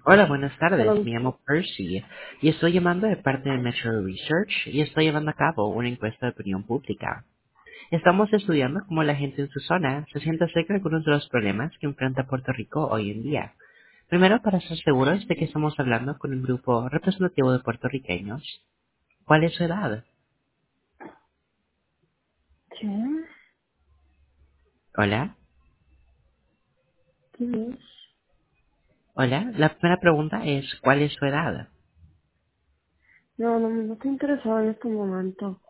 Hola, buenas tardes. Hello. Me llamo Percy y estoy llamando de parte de Metro Research y estoy llevando a cabo una encuesta de opinión pública. Estamos estudiando cómo la gente en su zona se siente acerca de algunos de los problemas que enfrenta Puerto Rico hoy en día. Primero, para estar seguros de que estamos hablando con un grupo representativo de puertorriqueños, ¿cuál es su edad? ¿Qué? Hola. ¿Qué es? Hola. La primera pregunta es, ¿cuál es su edad? No, no, no estoy interesado en este momento.